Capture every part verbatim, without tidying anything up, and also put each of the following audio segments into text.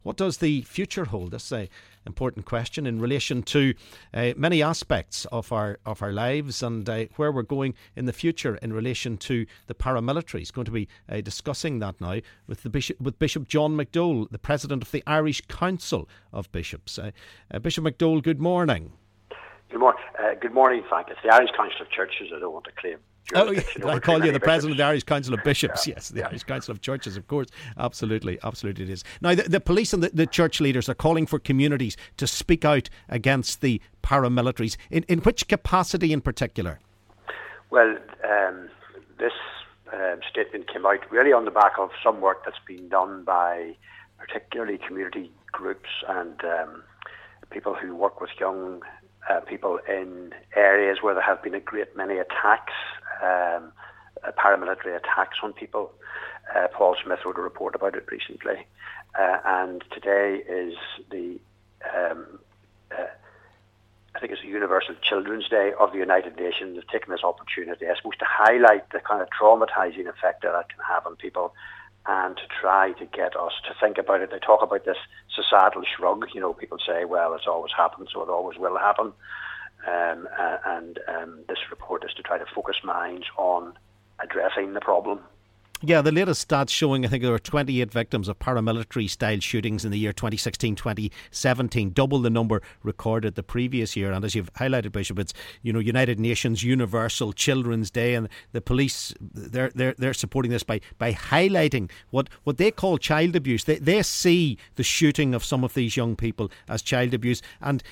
What does the future hold? That's an important question in relation to uh, many aspects of our of our lives and uh, where we're going in the future in relation to the paramilitaries. Going to be uh, discussing that now with the Bishop, with Bishop John McDole, the President of the Irish Council of Bishops. Uh, uh, Bishop McDole, good morning. Good morning, uh, good morning, Frank. It's the Irish Council of Churches. I don't want to claim. Oh, I call you the President of the Irish Council of Bishops. Yeah. Yes, the Irish Council of Churches, of course. Absolutely, absolutely it is. Now, the, the police and the, the church leaders are calling for communities to speak out against the paramilitaries. In, in which capacity in particular? Well, um, this um, statement came out really on the back of some work that's been done by particularly community groups and um, people who work with young Uh, people in areas where there have been a great many attacks, um, uh, paramilitary attacks on people. Uh, Paul Smith wrote a report about it recently. Uh, and today is the, um, uh, I think it's the Universal Children's Day of the United Nations. They've taken this opportunity, I suppose, to highlight the kind of traumatizing effect that that can have on people and to try to get us to think about it. They talk about this societal shrug. You know, people say, well, it's always happened, so it always will happen. Um, uh, and um, this report is to try to focus minds on addressing the problem. Yeah, the latest stats showing, I think there were twenty-eight victims of paramilitary-style shootings in the year twenty sixteen twenty seventeen, double the number recorded the previous year. And as you've highlighted, Bishop, it's, you know, United Nations Universal Children's Day, and the police, they're they're they're supporting this by by highlighting what, what they call child abuse. They they see the shooting of some of these young people as child abuse, and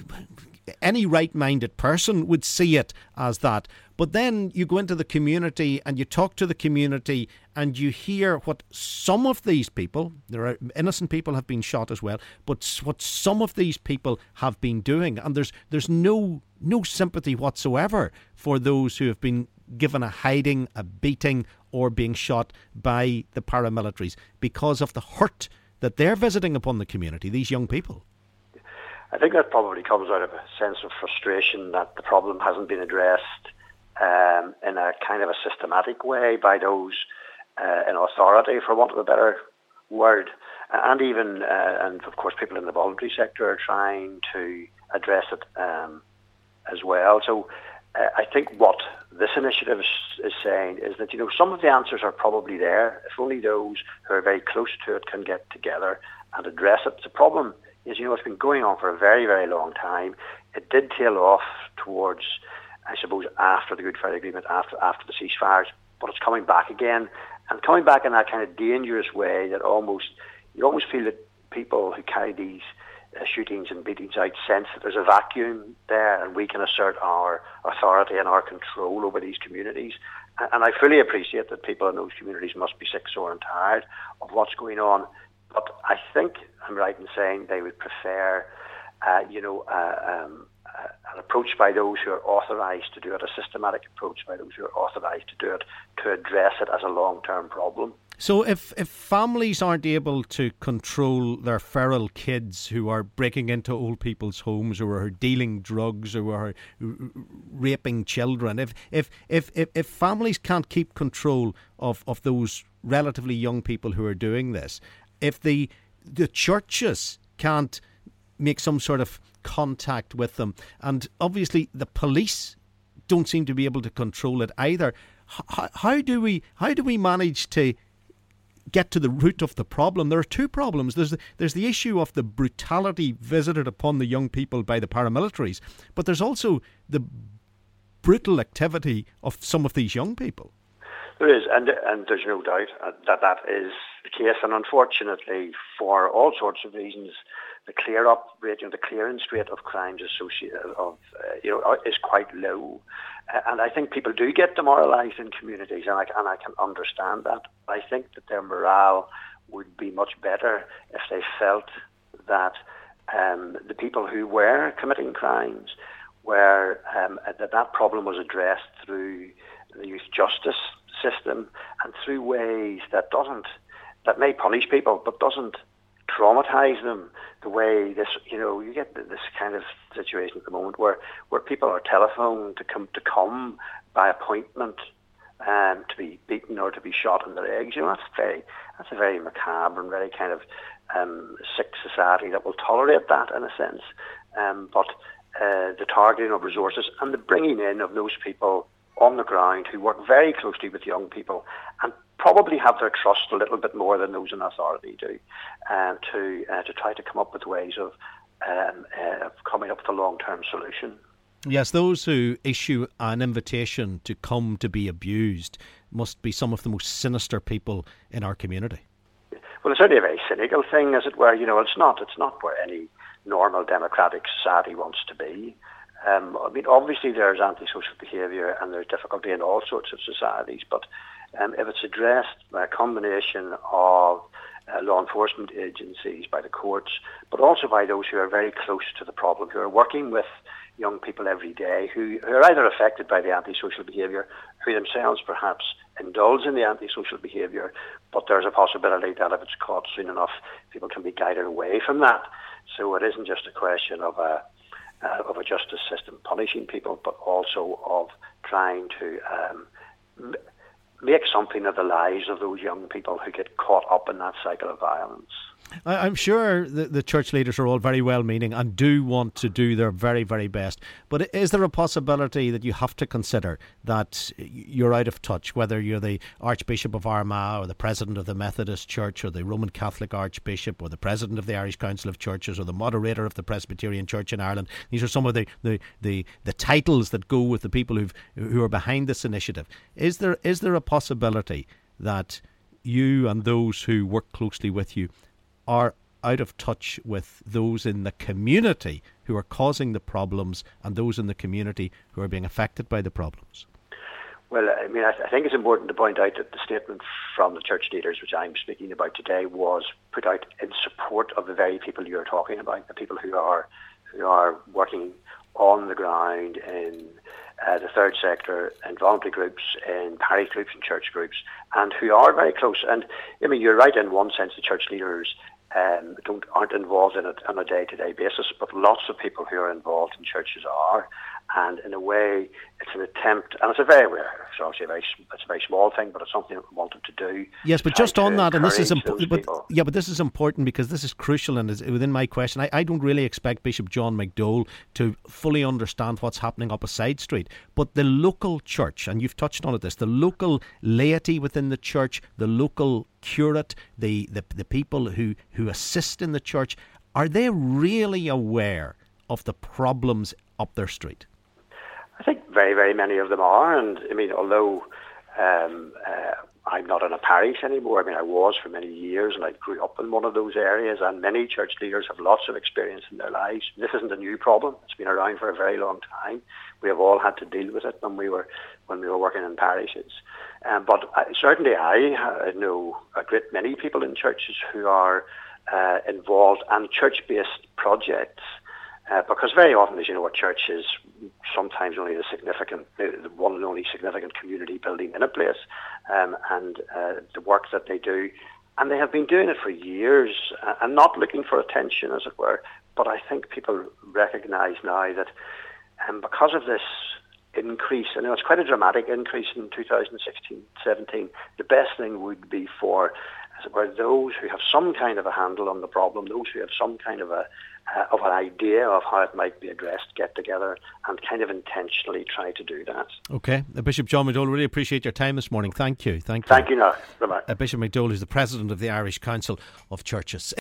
any right-minded person would see it as that. But then you go into the community and you talk to the community and you hear what some of these people, there are innocent people have been shot as well, but what some of these people have been doing. And there's there's no no sympathy whatsoever for those who have been given a hiding, a beating, or being shot by the paramilitaries because of the hurt that they're visiting upon the community, these young people. I think that probably comes out of a sense of frustration that the problem hasn't been addressed um, in a kind of a systematic way by those uh, in authority, for want of a better word. And even, uh, and of course, people in the voluntary sector are trying to address it um, as well. So uh, I think what this initiative is, is saying is that, you know, some of the answers are probably there. If only those who are very close to it can get together and address it. The problem is, you know, it's been going on for a very, very long time. It did tail off towards, I suppose, after the Good Friday Agreement, after after the ceasefires, but it's coming back again, and coming back in that kind of dangerous way that almost, you almost feel that people who carry these uh, shootings and beatings out sense that there's a vacuum there and we can assert our authority and our control over these communities. And, and I fully appreciate that people in those communities must be sick, sore and tired of what's going on. But I think I'm right in saying they would prefer, uh, you know, uh, um, uh, an approach by those who are authorised to do it, a systematic approach by those who are authorised to do it, to address it as a long-term problem. So if, if families aren't able to control their feral kids who are breaking into old people's homes, or are dealing drugs, or are raping children, if if if, if, if families can't keep control of, of those relatively young people who are doing this, if the the churches can't make some sort of contact with them, and obviously the police don't seem to be able to control it either, how, how do we how do we manage to get to the root of the problem? There are two problems. There's the, there's the issue of the brutality visited upon the young people by the paramilitaries, but there's also the brutal activity of some of these young people. There is, and and there's no doubt that that is the case. And unfortunately, for all sorts of reasons, the clear up rate, you know, the clearance rate of crimes associated of uh, you know is quite low. Uh, and I think people do get demoralised in communities, and I and I can understand that. I think that their morale would be much better if they felt that um, the people who were committing crimes were um, that that problem was addressed through the youth justice system and through ways that doesn't, that may punish people but doesn't traumatize them the way this, you know, you get this kind of situation at the moment where, where people are telephoned to come to come by appointment um, to be beaten or to be shot in the legs. You know, that's very, that's a very macabre and very kind of um, sick society that will tolerate that in a sense. Um, but uh, the targeting of resources and the bringing in of those people on the ground who work very closely with young people and probably have their trust a little bit more than those in authority do, uh, to uh, to try to come up with ways of um, uh, coming up with a long-term solution. Yes, those who issue an invitation to come to be abused must be some of the most sinister people in our community. Well, it's certainly a very cynical thing, as it were. You know, it's not it's not where any normal democratic society wants to be. Um, I mean, obviously there's antisocial behaviour and there's difficulty in all sorts of societies, but um, if it's addressed by a combination of uh, law enforcement agencies, by the courts, but also by those who are very close to the problem, who are working with young people every day, who, who are either affected by the antisocial behaviour, who themselves perhaps indulge in the antisocial behaviour, but there's a possibility that if it's caught soon enough, people can be guided away from that. So it isn't just a question of a Uh, of a justice system punishing people, but also of trying to um, m- make something of the lives of those young people who get caught up in that cycle of violence. I'm sure the, the church leaders are all very well-meaning and do want to do their very, very best. But is there a possibility that you have to consider that you're out of touch, whether you're the Archbishop of Armagh or the President of the Methodist Church or the Roman Catholic Archbishop or the President of the Irish Council of Churches or the Moderator of the Presbyterian Church in Ireland? These are some of the, the, the, the titles that go with the people who've, who are behind this initiative. Is there is there a possibility that you and those who work closely with you are out of touch with those in the community who are causing the problems and those in the community who are being affected by the problems? Well, I mean, I, th- I think it's important to point out that the statement from the church leaders, which I'm speaking about today, was put out in support of the very people you're talking about, the people who are who are working on the ground in uh, the third sector, in voluntary groups, in parish groups and church groups, and who are very close. And I mean, you're right in one sense, the church leaders Um, don't aren't involved in it on a day-to-day basis, but lots of people who are involved in churches are, and in a way, it's an attempt, and it's a very, it's obviously a very, it's a very small thing, but it's something that we wanted to do. Yes, but just on that, and this is important. But people. yeah, but this is important because this is crucial, and is within my question. I, I don't really expect Bishop John McDole to fully understand what's happening up a side street, but the local church, and you've touched on it. This, the local laity within the church, the local curate, the, the the people who, who assist in the church, are they really aware of the problems up their street? I think very, very many of them are. And I mean, although um, uh, I'm not in a parish anymore, I mean, I was for many years and I grew up in one of those areas, and many church leaders have lots of experience in their lives. This isn't a new problem. It's been around for a very long time. We have all had to deal with it when we were when we were working in parishes. Um, but I, certainly I uh, know a great many people in churches who are uh, involved in church-based projects, uh, because very often, as you know, a church is sometimes only the significant, the one and only significant community building in a place, um, and uh, the work that they do. And they have been doing it for years uh, and not looking for attention, as it were. But I think people recognise now that um, because of this increase, and it's quite a dramatic increase in two thousand sixteen seventeen, the best thing would be for, as it were, those who have some kind of a handle on the problem, those who have some kind of a uh, of an idea of how it might be addressed, get together and kind of intentionally try to do that. Okay. Uh, Bishop John McDole, really appreciate your time this morning. Thank you. Thank you. Thank you. Now. Bye-bye. Uh, Bishop McDole is the President of the Irish Council of Churches.